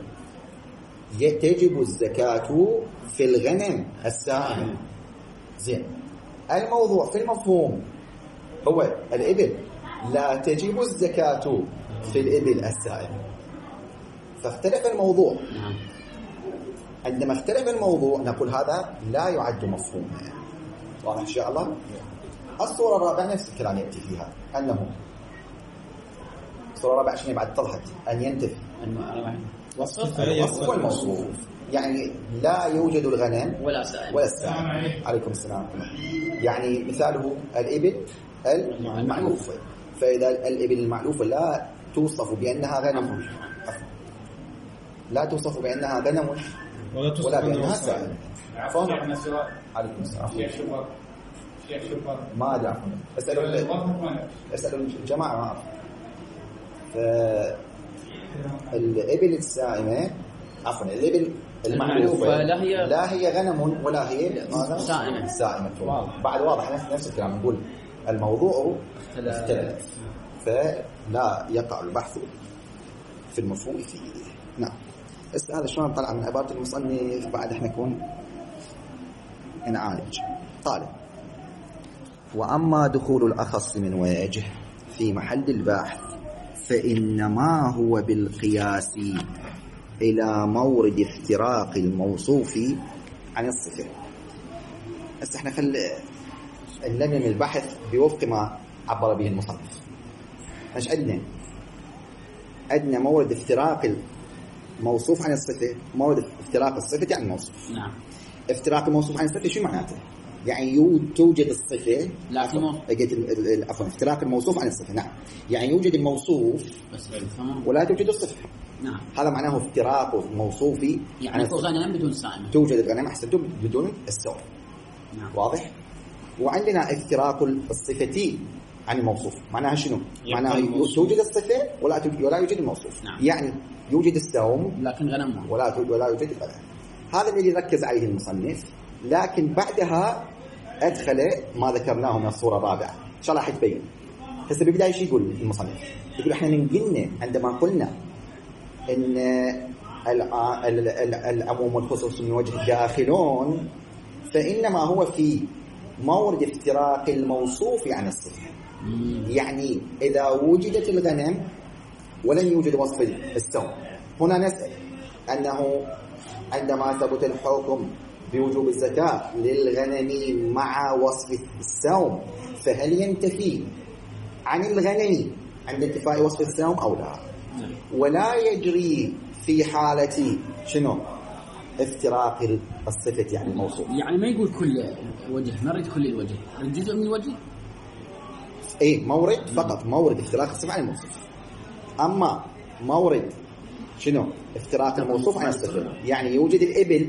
تجب الزكاة في الغنم السائم. زين. الموضوع في المفهوم هو الإبل، لا تجب الزكاة في الإبل السائم. فاختلف الموضوع. عندما اختلف الموضوع نقول هذا لا يعد مفهوما. واضح إن شاء الله؟ الصورة الرابعة نفس الكلام يأتي فيها، أنه الصورة الرابعة عشان بعد تضحك أن ينتفي وصف الوصف والموصوف، يعني لا يوجد الغنم ولا سائم ولا السائم. عليكم السلام. يعني مثاله الإبل المعلوفة، فإذا الإبل المعلوفة لا توصف بأنها غنم، لا توصف بأنها غنم ولا بأنها سائم. عليكم السلام. ما أدري، عفوا اسألوا اسألوا الجماعة ما أعرف. الإبل السائمة عفوا الإبل المعلوفة لا هي لا هي غنم ولا هي سائمة سائمة. بعد واضح نفس الكلام. نقول الموضوع اختلف فلا يقع البحث في المفهوم فيه. نعم. بس هذا شلون طلع من عبارة المصنف بعد احنا نكون نعالج. قال: وأما دخول الأخص من وجه في محل البحث فإنما هو بالقياس إلى مورد افتراق الموصوف عن الصفة. بس احنا خل نلمم البحث بوفق ما عبر به المصنف. ايش عندنا؟ عندنا مورد افتراق موصوف عن الصفة، مورد افتراق الصفة يعني الموصوف. نعم. افتراق الموصوف عن الصفة شو معناته؟ يعني توجد الصفة لكن عفوا افتراق الموصوف عن الصفة. نعم، يعني يوجد الموصوف ولا توجد الصفة. نعم. هذا معناه افتراق موصوفي. يعني غنم بدون سائمة، توجد الغنم أحسنتم بدون السوم. نعم. واضح. وعندنا افتراق الصفتي عن الموصوف، معناها شنو؟ معناها توجد الصفة ولا ولا يوجد الموصوف. نعم. يعني يوجد السوم لكن غنم ولا ولا يوجد الغنم. هذا الذي ركز عليه المصنف، لكن بعدها أدخل ما ذكرناه من الصورة الرابعة إن شاء الله حتبين. هسه بالبداية شو يقول المصنف؟ يقول إحنا من قلنا عندما قلنا إن العموم والخصوص من وجه داخلون، فإنما هو في مورد افتراق الموصوف عن الصفة. يعني إذا وجدت الغنم ولم يوجد وصف السوم، هنا نسأل أنه عندما ثبت الحكم بوجوب الزكاة للغنم مع وصف السوم، فهل ينتفي عن الغنم عند انتفاء وصف السوم أو لا؟ ولا يجري في حالة شنو؟ افتراق الصفة يعني الموصوف. يعني ما يقول كل وجه، ما يريد كل الوجه، جزء من الوجه. ايه، مورد فقط مورد افتراق الصفة عن الموصوف. أما مورد شنو؟ افتراق الموصوف عن الصفة، يعني يوجد الإبل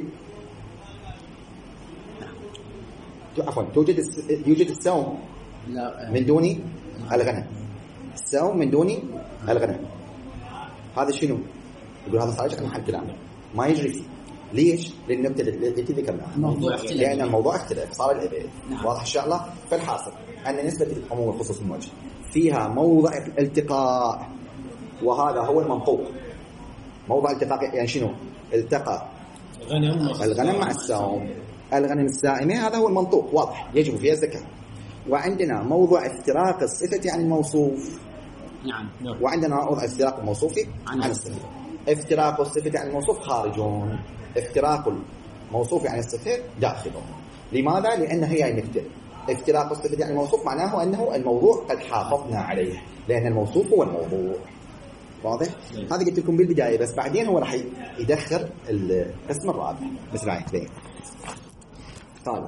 عفوا توجد يوجد السوم لا من دون الغنم، السوم من دون الغنم. هذا شنو؟ يقول هذا خارج عن محل كلامه، ما يجري فيه. ليش؟ للنقطة التي ذكرناها، لأن الموضوع اختلف، صار الإبل. نعم. واضح إن شاء الله. فالحاصل أن نسبة العموم والخصوص من وجه فيها موضع الالتقاء، وهذا هو المنطوق. موضع التقاء يعني شنو؟ التقى غنم الغنم مع السوم، الغنم السائمة، هذا هو المنطوق واضح يجب فيها الزكاة. وعندنا موضع افتراق الصفة عن الموصوف. نعم. وعندنا موضع افتراق الموصوف عن الصفة. افتراق الصفة عن الموصوف خارجون، افتراق الموصوف عن الصفة داخلون. لماذا؟ لأن هي نكتة. افتراق الصفة عن الموصوف معناه أنه الموضوع قد حافظنا عليه، لأن الموصوف هو الموضوع. واضح؟ هذا قلت لكم بالبداية، بس بعدين هو راح يدخل القسم الرابع مثل ما يتبين. قال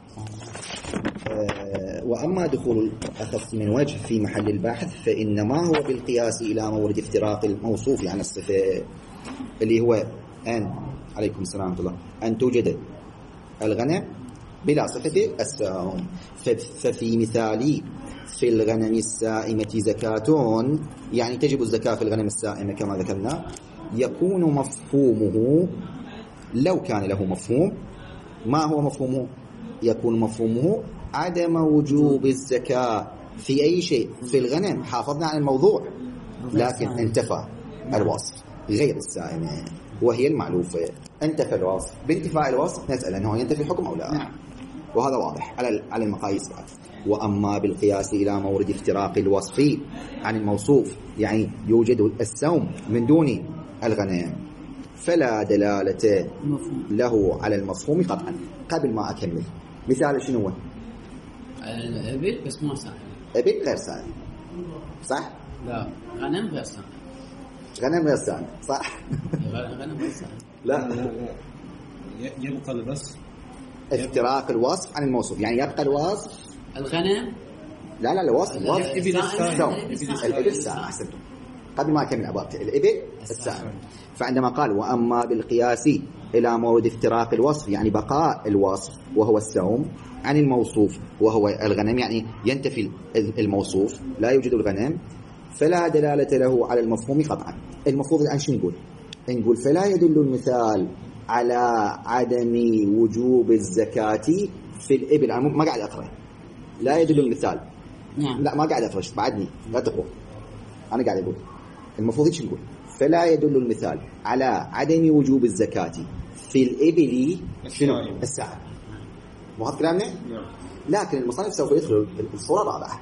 أه وأما دخول الأخص من وجه في محل البحث فإنما هو بالقياس إلى مورد افتراق الموصوف عن الصفة، اللي هو أن عليكم السلام ورحمة الله أن توجد الغنم بلا صفة السوم. ففي مثالي في الغنم السائمة زكاة، يعني تجب الزكاة في الغنم السائمة كما ذكرنا، يكون مفهومه لو كان له مفهوم. ما هو مفهومه؟ يكون مفهومه عدم وجوب الزكاة في أي شيء في الغنم. حافظنا على الموضوع لكن انتفى الوصف غير السائمة وهي المعلوفة. انتفى الوصف، بانتفاء الوصف نسأل أنه ينتفي الحكم أو لا. وهذا واضح على على المقاييس بعد. وأما بالقياس إلى مورد افتراق الوصف عن الموصوف، يعني يوجد السوم من دون الغنم، فلا دلالة له على المفهوم قطعا. قبل ما أكمل، مثال شنو هو؟ الإبل بس مو سائل. إبل غير سائل صح؟ لا، غنم غير سائل. غنم غير سائل صح؟ غنم غير سائل. لا لا يبقى بس افتراق الوصف عن الموصوف، يعني يبقى الوصف الغنم. لا لا الوصف الوصف الإبل السائل. الإبل السائل. أحسنتم. قبل ما أكمل عبارتي، الإبل السائل. فعندما قال وأما بالقياس إلى مورد افتراق الوصف، يعني بقاء الوصف وهو السوم عن الموصوف وهو الغنم، يعني ينتفي الموصوف لا يوجد الغنم، فلا دلالة له على المفهوم قطعا. المفروض الآن شو نقول؟ نقول فلا يدل المثال على عدم وجوب الزكاة في الإبل. أنا ما قاعد أقرأ. لا يدل المثال. نعم. لا ما قاعد أفرش بعدني، لا تقول. أنا قاعد أقول المفروض إيش نقول؟ فلا يدل المثال على عدم وجوب الزكاة في الإبل شنو؟ السائمة. مو هذا كلامنا؟ نعم. لكن المصنف سوف يدخل الصورة الرابعة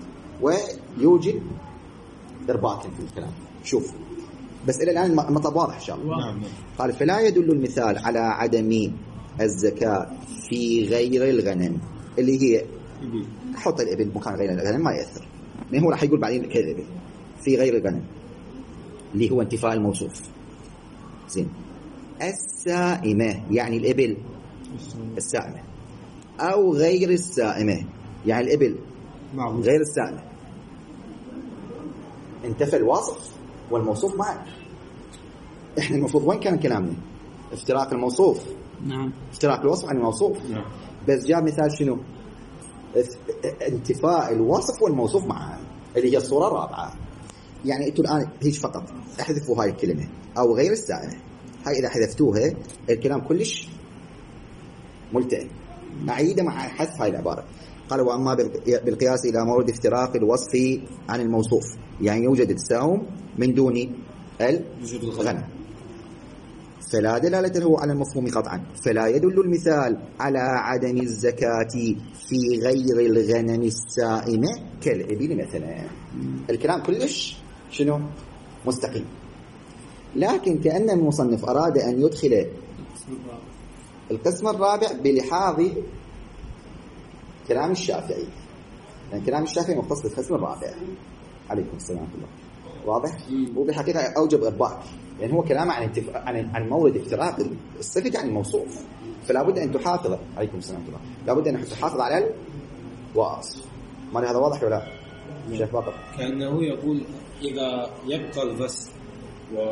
ويوجد إرباكا في الكلام. شوف بس إلى الآن المطلب واضح إن شاء الله. نعم. قال فلا يدل المثال على عدم الزكاة في غير الغنم، اللي هي حط الإبل مكان غير الغنم ما يأثر، ما هو راح يقول بعدين كالإبل في غير الغنم اللي هو انتفاء الموصوف. زين. السائمة يعني الإبل السائمة، أو غير السائمة يعني الإبل غير السائمة. انتفى الوصف والموصوف معا. إحنا المفروض وين كان كلامنا؟ افتراق الموصوف. نعم. افتراق الوصف عن الموصوف. نعم. بس جاء مثال شنو؟ انتفاء الوصف والموصوف معا، اللي هي الصورة الرابعة. يعني انتوا الآن هيك فقط احذفوا هاي الكلمة أو غير السائمة. هاي إذا حذفتوها الكلام كلش ملتئم. أعيده مع حذف هاي العبارة. قال وأما بالقياس إلى مورد افتراق الوصف عن الموصوف، يعني يوجد التساوم من دون الغنم، فلا دلالة له على المفهوم قطعا، فلا يدل المثال على عدم الزكاة في غير الغنم السائمة كالإبل مثلا. الكلام كلش شنو؟ مستقيم. لكن كأن المصنف أراد أن يدخل القسم الرابع بلحاظ كلام الشافعي، لأن كلام الشافعي مختص بالقسم الرابع. عليكم السلام ورحمة الله. واضح؟ وبالحقيقة أوجب إطباق، لأن هو كلام عن انتف... عن عن مورد افتراق الصفة عن الموصوف، فلا بد أن تحافظ. عليكم السلام ورحمة الله. لا بد أن تحافظ على الوصف. ما هذا واضح ولا؟ شيخ باقر كأنه يقول إذا يبقى الوصف و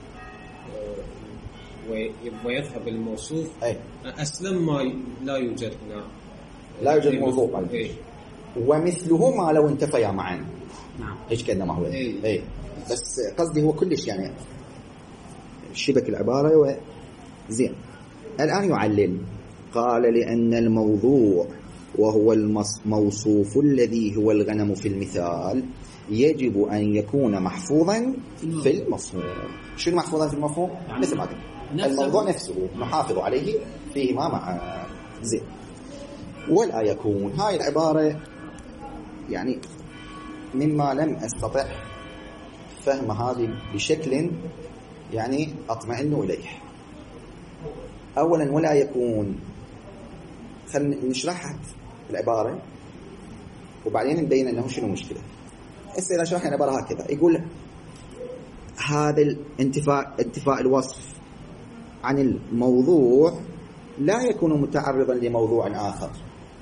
ويذهب الموصوف، أي. أسلم ما لا يوجد هنا، لا يوجد موضوع. أي. ومثله ما لو انتفيا معا. نعم. ايش كأنه ما هو. أي. أي. بس قصدي هو كلش يعني شبك العبارة وزين. الآن يعلل. قال لأن الموضوع وهو الموصوف الذي هو الغنم في المثال يجب أن يكون محفوظا في المفهوم. شنو محفوظا في المفهوم؟ يعني مثل ما قلت الموضوع نفسه نحافظ عليه فيهما مع زين. ولا يكون. هاي العبارة يعني مما لم أستطع فهم هذه بشكل يعني أطمئن إليه. أولا ولا يكون، خلينا نشرح العبارة وبعدين نبين أنه شنو مشكلة. هسه إذا شرحنا العبارة هكذا يقول هذا الانتفاء انتفاء الوصف عن الموضوع لا يكون متعرضا لموضوع آخر.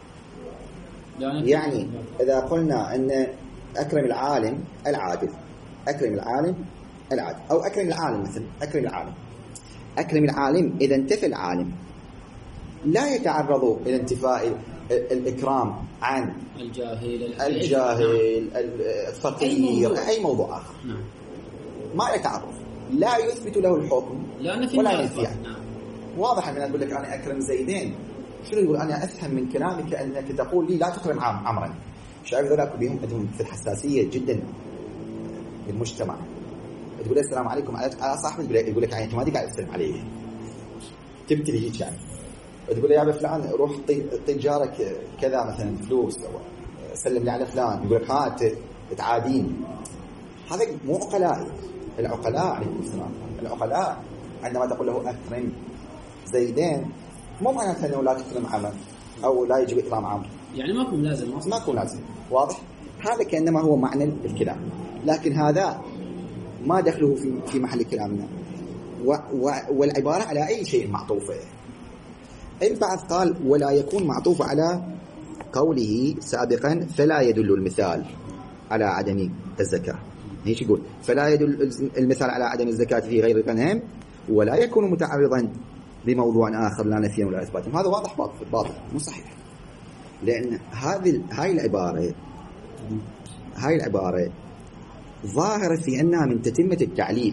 يعني إذا قلنا أن أكرم العالم العادل، أكرم العالم العادل، أو أكرم العالم مثلا أكرم العالم أكرم العالم، إذا انتفى العالم لا يتعرض إلى انتفاء الإكرام عن الجاهل الجاهل الفقير أي موضوع آخر. نعم. ما يتعرض، لا يثبت له الحكم ولا ينفيه. نعم. واضح من أقول لك أنا أكرم زيدين، شنو يقول؟ أنا أفهم من كلامك أنك تقول لي لا تكرم عمرا. شايف ذولاك بهم عندهم في الحساسية جدا بالمجتمع. تقول السلام عليكم على صاحبك يقول لك يعني ما دي قاعد تسلم عليه، تبتلي هيك يعني. تقول له يا ابي فلان روح طي جارك كذا مثلا فلوس او سلم لي على فلان، يقول لك ها تعادين. هذا مو عقلاء. العقلاء عليكم السلام، العقلاء عندما تقول له اكرم زيدين مو معناته انه لا تكرم عمر او لا يجب اكرام عمر، يعني ما يكون لازم ما يكون لازم. واضح؟ هذا كانما هو معنى الكلام، لكن هذا ما دخله في في محل كلامنا. والعباره على اي شيء معطوفه. البعض قال ولا يكون معطوف على قوله سابقا فلا يدل المثال على عدم الزكاة. هيك يقول فلا يدل المثال على عدم الزكاة في غير الغنم ولا يكون متعرضا بموضوع آخر لا نفيا ولا إثباتا. هذا واضح باطل باطل مو صحيح، لأن هذه هاي العبارة هاي العبارة ظاهرة في أنها من تتمة التعليل.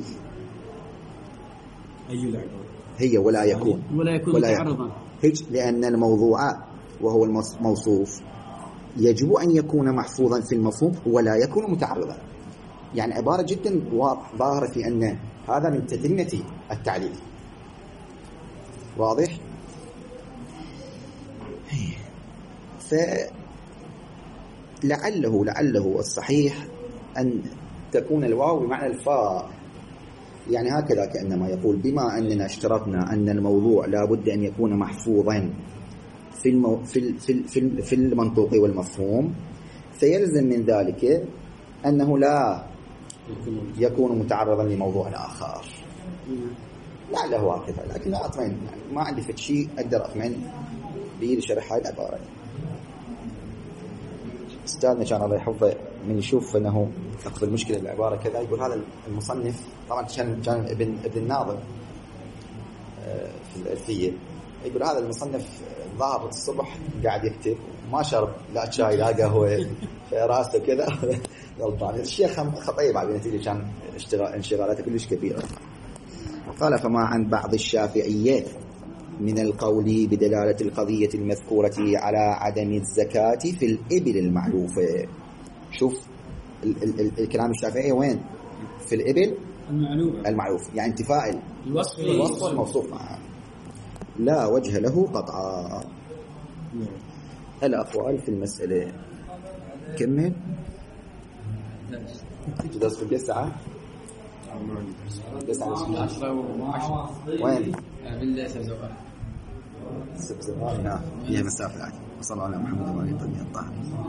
أي العبارة هي ولا يكون ولا يكون متعرضا هيك، لأن الموضوع وهو الموصوف يجب أن يكون محفوظا في المفهوم ولا يكون متعرضا. يعني عبارة جدا واضح ظاهرة في أن هذا من تتمة التعليل. واضح؟ فلعله لعله الصحيح أن تكون الواو بمعنى الفاء، يعني هكذا كأنما يقول بما أننا اشترطنا أن الموضوع لا بد أن يكون محفوظا في المو... في في في, في المنطوق والمفهوم، فيلزم من ذلك أنه لا يكون متعرضا لموضوع آخر. لعله هكذا، لكن لا أطمئن يعني ما عندي فد شيء أقدر أطمئن به لشرح هاي العبارة. أستاذنا كان الله يحفظه من يشوف أنه أقبل المشكلة العبارة كذا يقول هذا المصنف طبعا كان كان ابن ابن الناظم في الألفية، يقول هذا المصنف ظهر الصبح قاعد يكتب ما شرب لا شاي لا قهوة في راسه كذا غلطان. الشيخ خطيب بعد نتيجة كان اشتغال انشغالاته كلش كبيرة. قال فما عن بعض الشافعيات من القول بدلالة القضية المذكورة على عدم الزكاة في الإبل المعلوفة. شوف ال ال ال الكلام الشافعي وين؟ في الإبل المعلوف المعلوف، يعني انتفاء الوصف الوصف والموصوف معه لا وجه له قطعا. الأقوال في المسألة كمل. تدرس في الجسعة وين؟ بالسبزوار. السبزوار فيها مسافة. وصلى على محمد وعلى آله الطاهرين.